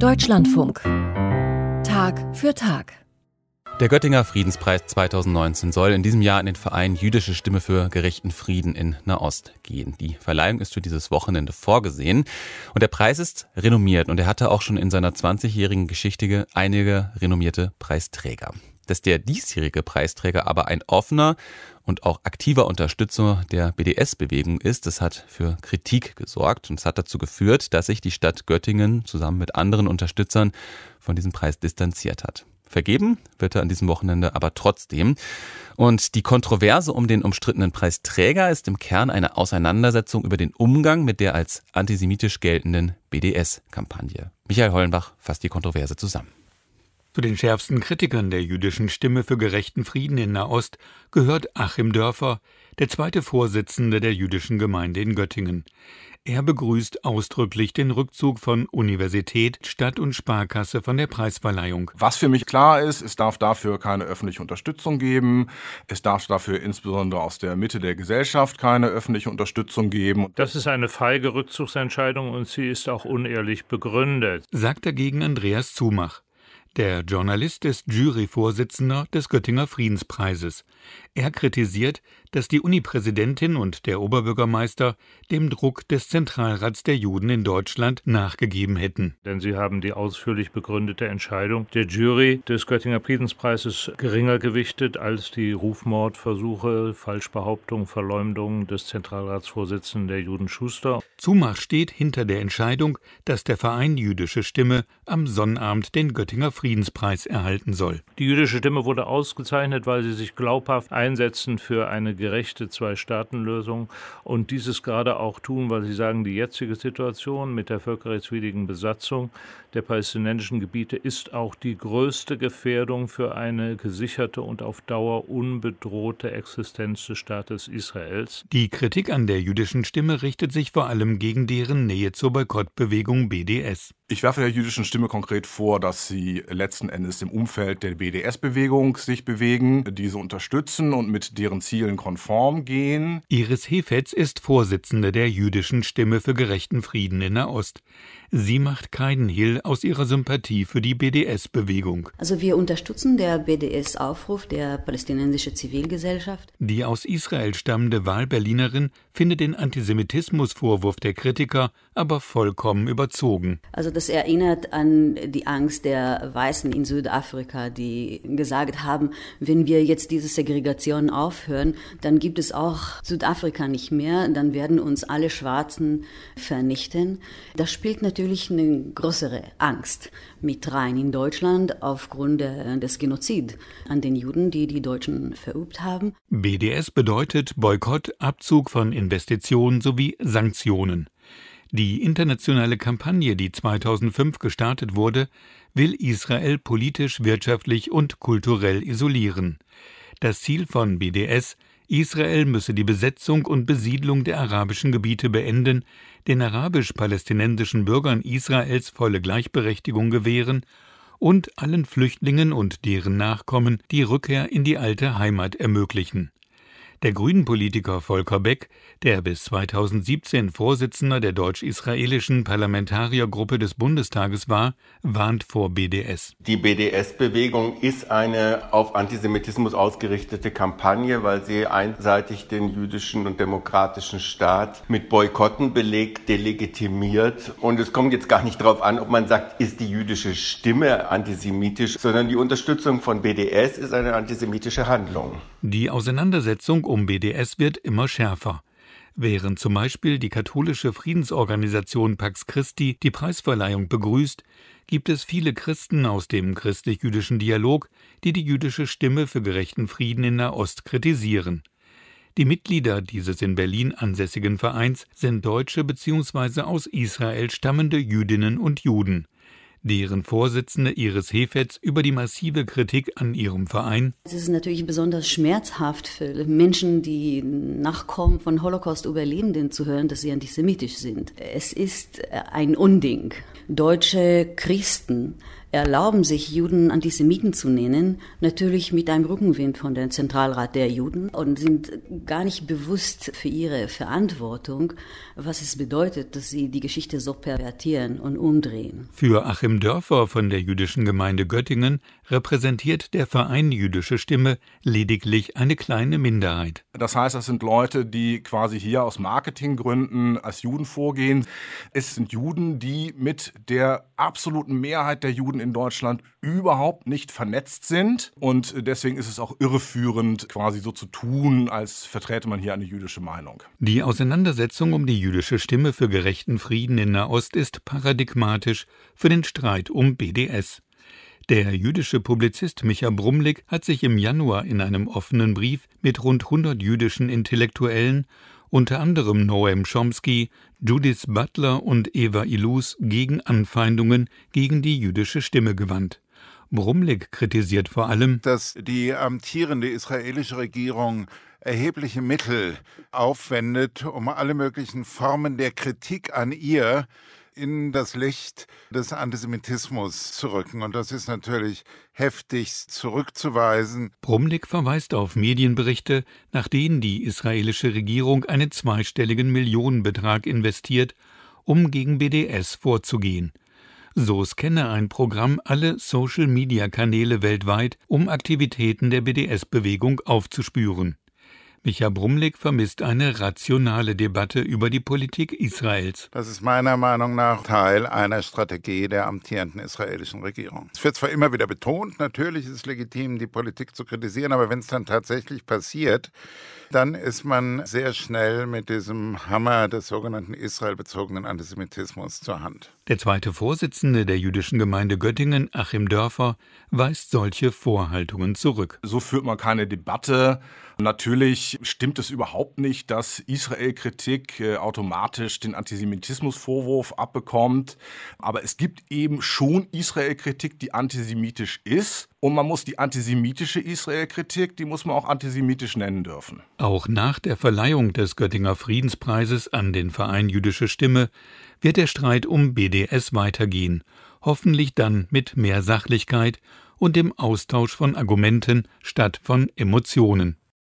Deutschlandfunk. Tag für Tag. Der Göttinger Friedenspreis 2019 soll in diesem Jahr an den Verein Jüdische Stimme für gerechten Frieden in Nahost gehen. Die Verleihung ist für dieses Wochenende vorgesehen. Und der Preis ist renommiert und er hatte auch schon in seiner 20-jährigen Geschichte einige renommierte Preisträger. Dass der diesjährige Preisträger aber ein offener und auch aktiver Unterstützer der BDS-Bewegung ist, das hat für Kritik gesorgt und es hat dazu geführt, dass sich die Stadt Göttingen zusammen mit anderen Unterstützern von diesem Preis distanziert hat. Vergeben wird er an diesem Wochenende aber trotzdem. Und die Kontroverse um den umstrittenen Preisträger ist im Kern eine Auseinandersetzung über den Umgang mit der als antisemitisch geltenden BDS-Kampagne. Michael Hollenbach fasst die Kontroverse zusammen. Zu den schärfsten Kritikern der jüdischen Stimme für gerechten Frieden in Nahost gehört Achim Dörfer, der zweite Vorsitzende der jüdischen Gemeinde in Göttingen. Er begrüßt ausdrücklich den Rückzug von Universität, Stadt und Sparkasse von der Preisverleihung. Was für mich klar ist, es darf dafür keine öffentliche Unterstützung geben. Es darf dafür insbesondere aus der Mitte der Gesellschaft keine öffentliche Unterstützung geben. Das ist eine feige Rückzugsentscheidung und sie ist auch unehrlich begründet, sagt dagegen Andreas Zumach. Der Journalist ist Juryvorsitzender des Göttinger Friedenspreises. Er kritisiert, dass die Unipräsidentin und der Oberbürgermeister dem Druck des Zentralrats der Juden in Deutschland nachgegeben hätten. Denn sie haben die ausführlich begründete Entscheidung der Jury des Göttinger Friedenspreises geringer gewichtet als die Rufmordversuche, Falschbehauptungen, Verleumdungen des Zentralratsvorsitzenden der Juden Schuster. Zumach steht hinter der Entscheidung, dass der Verein Jüdische Stimme am Sonnabend den Göttinger Friedenspreis erhalten soll. Die jüdische Stimme wurde ausgezeichnet, weil sie sich glaubhaft einsetzen für eine gerechte Zwei-Staaten-Lösung und dieses gerade auch tun, weil sie sagen, die jetzige Situation mit der völkerrechtswidrigen Besatzung der palästinensischen Gebiete ist auch die größte Gefährdung für eine gesicherte und auf Dauer unbedrohte Existenz des Staates Israels. Die Kritik an der jüdischen Stimme richtet sich vor allem gegen deren Nähe zur Boykottbewegung BDS. Ich werfe der jüdischen Stimme konkret vor, dass sie letzten Endes im Umfeld der BDS-Bewegung sich bewegen, diese unterstützen und mit deren Zielen konform gehen. Iris Hefetz ist Vorsitzende der jüdischen Stimme für gerechten Frieden in Nahost. Sie macht keinen Hehl aus ihrer Sympathie für die BDS-Bewegung. Also wir unterstützen der BDS-Aufruf der palästinensischen Zivilgesellschaft. Die aus Israel stammende Wahlberlinerin findet den Antisemitismusvorwurf der Kritiker aber vollkommen überzogen. Also das erinnert an die Angst der Weißen in Südafrika, die gesagt haben, wenn wir jetzt diese Segregation aufhören, dann gibt es auch Südafrika nicht mehr, dann werden uns alle Schwarzen vernichten. Das spielt natürlich eine größere Angst mit rein in Deutschland aufgrund des Genozid an den Juden, die die Deutschen verübt haben. BDS bedeutet Boykott, Abzug von Investitionen sowie Sanktionen. Die internationale Kampagne, die 2005 gestartet wurde, will Israel politisch, wirtschaftlich und kulturell isolieren. Das Ziel von BDS: Israel müsse die Besetzung und Besiedlung der arabischen Gebiete beenden, den arabisch-palästinensischen Bürgern Israels volle Gleichberechtigung gewähren und allen Flüchtlingen und deren Nachkommen die Rückkehr in die alte Heimat ermöglichen. Der Grünen-Politiker Volker Beck, der bis 2017 Vorsitzender der deutsch-israelischen Parlamentariergruppe des Bundestages war, warnt vor BDS. Die BDS-Bewegung ist eine auf Antisemitismus ausgerichtete Kampagne, weil sie einseitig den jüdischen und demokratischen Staat mit Boykotten belegt, delegitimiert. Und es kommt jetzt gar nicht darauf an, ob man sagt, ist die jüdische Stimme antisemitisch, sondern die Unterstützung von BDS ist eine antisemitische Handlung. Die Auseinandersetzung um BDS wird immer schärfer. Während zum Beispiel die katholische Friedensorganisation Pax Christi die Preisverleihung begrüßt, gibt es viele Christen aus dem christlich-jüdischen Dialog, die die jüdische Stimme für gerechten Frieden in Nahost kritisieren. Die Mitglieder dieses in Berlin ansässigen Vereins sind Deutsche bzw. aus Israel stammende Jüdinnen und Juden. Deren Vorsitzende Iris Hefetz über die massive Kritik an ihrem Verein: Es ist natürlich besonders schmerzhaft für Menschen, die Nachkommen von Holocaust-Überlebenden zu hören, dass sie antisemitisch sind. Es ist ein Unding. Deutsche Christen erlauben sich Juden Antisemiten zu nennen, natürlich mit einem Rückenwind von dem Zentralrat der Juden und sind gar nicht bewusst für ihre Verantwortung, was es bedeutet, dass sie die Geschichte so pervertieren und umdrehen. Für Achim Dörfer von der jüdischen Gemeinde Göttingen repräsentiert der Verein Jüdische Stimme lediglich eine kleine Minderheit. Das heißt, das sind Leute, die quasi hier aus Marketinggründen als Juden vorgehen. Es sind Juden, die mit der absoluten Mehrheit der Juden in Deutschland überhaupt nicht vernetzt sind. Und deswegen ist es auch irreführend, quasi so zu tun, als verträte man hier eine jüdische Meinung. Die Auseinandersetzung um die jüdische Stimme für gerechten Frieden in Nahost ist paradigmatisch für den Streit um BDS. Der jüdische Publizist Micha Brumlik hat sich im Januar in einem offenen Brief mit rund 100 jüdischen Intellektuellen, unter anderem Noam Chomsky, Judith Butler und Eva Illouz, gegen Anfeindungen gegen die jüdische Stimme gewandt. Brumlik kritisiert vor allem, dass die amtierende israelische Regierung erhebliche Mittel aufwendet, um alle möglichen Formen der Kritik an ihr in das Licht des Antisemitismus zu rücken. Und das ist natürlich heftigst zurückzuweisen. Brumlik verweist auf Medienberichte, nach denen die israelische Regierung einen zweistelligen Millionenbetrag investiert, um gegen BDS vorzugehen. So scanne ein Programm alle Social-Media-Kanäle weltweit, um Aktivitäten der BDS-Bewegung aufzuspüren. Micha Brumlik vermisst eine rationale Debatte über die Politik Israels. Das ist meiner Meinung nach Teil einer Strategie der amtierenden israelischen Regierung. Es wird zwar immer wieder betont, natürlich ist es legitim, die Politik zu kritisieren, aber wenn es dann tatsächlich passiert, dann ist man sehr schnell mit diesem Hammer des sogenannten israelbezogenen Antisemitismus zur Hand. Der zweite Vorsitzende der jüdischen Gemeinde Göttingen, Achim Dörfer, weist solche Vorhaltungen zurück. So führt man keine Debatte. Natürlich stimmt es überhaupt nicht, dass Israel-Kritik automatisch den Antisemitismusvorwurf abbekommt. Aber es gibt eben schon Israel-Kritik, die antisemitisch ist. Und man muss die antisemitische Israel-Kritik, die muss man auch antisemitisch nennen dürfen. Auch nach der Verleihung des Göttinger Friedenspreises an den Verein Jüdische Stimme wird der Streit um BDS weitergehen, hoffentlich dann mit mehr Sachlichkeit und dem Austausch von Argumenten statt von Emotionen.